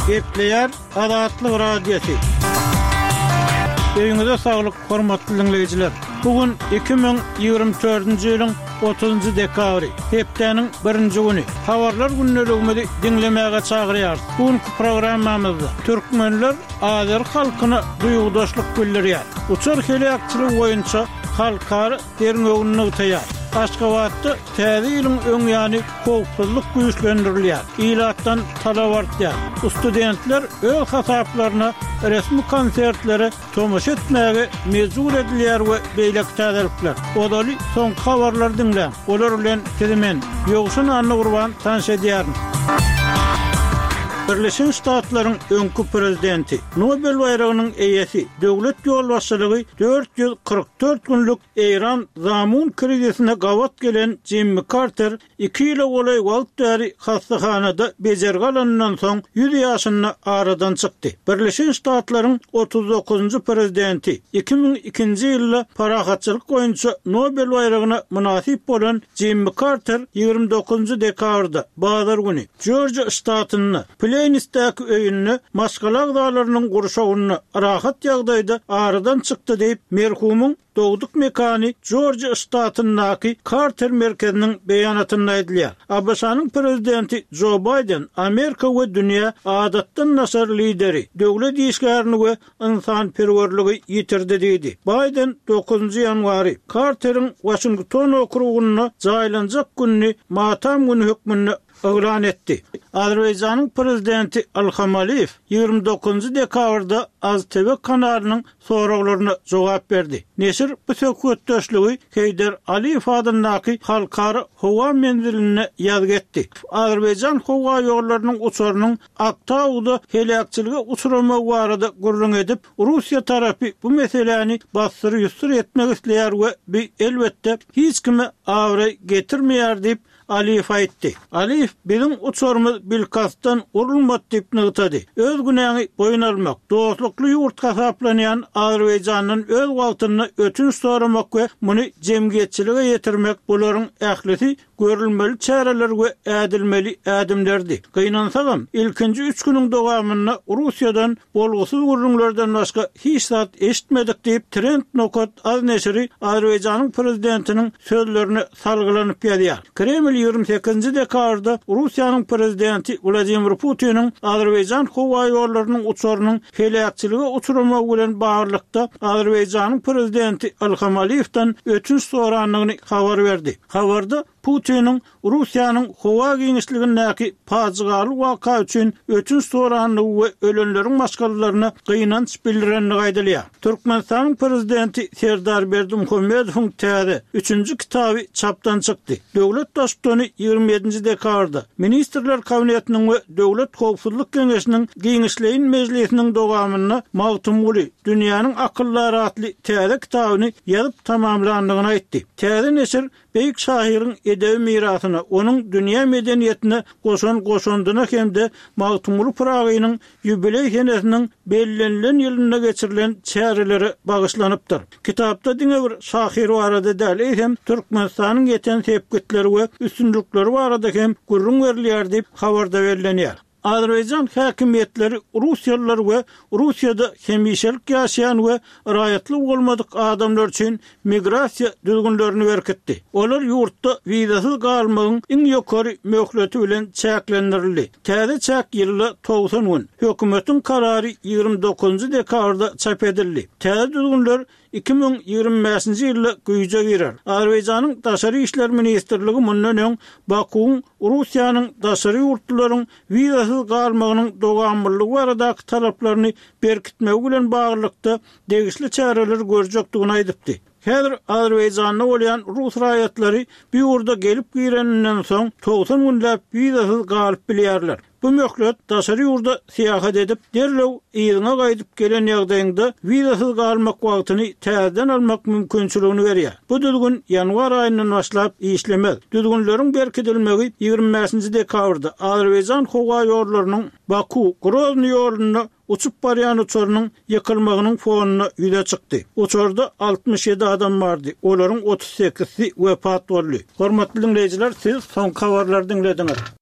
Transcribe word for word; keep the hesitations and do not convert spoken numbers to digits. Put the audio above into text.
Gepleyer Adatlı Radyosu. Öýüňize saglyk, hormatly dinleýijiler. Bugün iki bin ýygrimi dördünji ýylyň otuzunji dekabry, hepdeniň birinji güni. Habarlar günnelegini dinlemäge çagyrýar. Bugünkü programmamyzda türkmenler Azeri halkyna duýgudaşlyk bildirýär. Uçar helakçylyk boýunça halkary derňegini ýytaýar. Aşgabatda täze ýylyň öňýany howpsuzlyk güýçlendirilýär. Ilatdan talap artýar. Studentler öz hasaplaryna resmi konsertlere tomaşa etmäge mejbur edilýär we beýlek täzelikler. Odaly soň habarlar dinleň. Olar bilen kemen ýogşun anly gurban tanış edýärin. Birleşen Ştatlaryň öňkü prezidenti, Nobel bayragynyň eýesi, döwlet ýolbaşçylygy dört yüz kırk dört günlük Iran zamun krizisine gawat gelen Jimmy Carter iki ýyla bolay wagtary hastahanada bejerge alanyndan soň yüz ýaşyna aradan çykdy. Birleşen Ştatlaryň otuz dokuzunji prezidenti iki bin ikinji ýylda parahatçylyk boýunça Nobel bayragyna munasip bolan Jimmy Carter ýygrimi dokuzunji dekabrda bazar güni Georgia ştatyny Plainistäki öýünni maşgalak dağlarynyň gurşawyny rahat ýagdaýda aradan çykdy diýip merhumyň dogduk mekany Georgia ştatynyňky Carter merkeziniň beýanatyny aýdylýar. A B S-nyň prezidenti Joe Biden Amerika we dünýä adatdan nasar lideri, döwlet işgärini we insanperwerligi ýitirdi diýdi. Biden dokuzunji ýanwary Carteriň Washington okrugyna jaýlanjak günni matam güni hökmüni elan etdi. Azerbaýjanyň prezidenti Ilham Aliýew ýygrimi dokuzunji dekabrda Az T V kanalynyň soraklaryna jogap berdi. Neşir bu söhbetdeşligi Heydar Aliýew adyndaky halkary howa menziline ýazg etdi. Azerbaýjan howa ýollarynyň uçarynyň Aktauda helakçylyga uçurma barada gurrun edip, Russiýa tarapy bu meseleni basdyr ýusur etmek isleýär we bi elbetde hiç kime awry getirmeýär diýip Aliýew aýtdy. Aliýew biziň uçurmyz bilkastan urulmat diýip nygtady. Öz günäni boýun almak, dostlukly ýurt hasaplanýan Azerbaýjanyň öz wagtyny ötünç soramak we muny jemgyýetçilige ýetirmek bolaryň ählisi görülmeli çäreler we ädilmeli ädimlerdi. Gynansaňam ilkinji üç güniň dowamyna Russiýadan bolgusyz gurrunlardan başga hiç zat eşitmedik diýip Trend Nokat az neşri Azerbaýjanyň prezidentiniň sözlerini salgylanyp ýazýar. Kreml ýygrimi sekizinji dekabrda Russiýanyň prezidenti Vladimir Putiniň Azerbaýjan howa ýollarynyň uçarynyň helakçylyga uçurmagy bilen baglykda Azerbaýjanyň prezidenti Ilham Aliýewden ötünç soranlygyny habar berdi. Habarda Putiniň Russiýanyň howa giňişligindäki paçygaly waka üçin ötünç soranlygy we ölenleriň maşgalaryna gynanç bildirenligi aýdylýar. Türkmenistanyň prezidenti Serdar Berdimuhammedowyň täze üçünji kitaby çapdan çykdy. Döwlet daşdany ýygrimi ýedinji dekabrda Ministrler Kabinetiniň we Döwlet Howpsuzlyk Geňeşiniň giňişleýin mejlisiniň dowamyna mawtumly dünýäniň akyllara atly täze kitabyny ýazyp tamamlandygyny aýtdy. Täze neşir beýik şahyryň edebi mirasyna, onuň dünýä medeniýetine goşan goşandyna hemde mawtumly pragynyň ýubiley henesiniň bellenlen ýylyna geçirilen çäreleri bagyşlanypdyr. Kitapda diňe bir şahyr barada däl hem Türkmenistanyň ýeten sepgitleri we üstünlükleri barada hem gurrun berilýär diýip habarda berilýär. Azerbaýjan häkimiýetleri Russiýalılar we Russiýada hemişelik ýaşaýan we raýatly bolmadyk adamlar üçin migrasiýa düzgünlerini berkitdi. Olar ýurtda wizasyz galmagyň iň ýokary möhleti bilen çäklendirildi. Täze çäk ýyly doksan gün. Hökümetiň karary ýygrimi dokuzunji dekabrda çap edildi. Täze düzgünler iki bin ýygrimi beşinji ýylda güýje girer. Azerbaýjanyň daşary işler ministrligi mundan öň Bakuň Russiýanyň daşary ýurtlaryň wizasyz galmagynyň dowamlyligi baradaky talaplaryny berkitmek bilen baglykda degişli çäreler görjekdigini aýdypdy. Häzir Azerbaýjanda bolýan Rus raýatlary bir ýurda gelip gireninden soň doksan günläp wizasyz galyp bilýärler. Bu möhlet daşary ýurda syýahat edip derlew ýygyna gaýdyp gelen ýagdaýynda wizasyz galmak wagtyny täzeden almak mümkinçiligini berýär. Bu düzgün ýanwar aýyndan başlap işlemez. Düzgünleriň berkitilmegi ýygrimi beşinji dekabrda Azerbaýjan howa ýollarynyň Baku, Grozny ýoluna uçup barýan uçarynyň ýykylmagynyň fonuny ýüze çykdy. Uçarda altmış ýedi adam bardy. Olaryň otuz sekizsi wepat boldy. Hormatly dinleýijiler, siz soň habarlary dinlediňiz.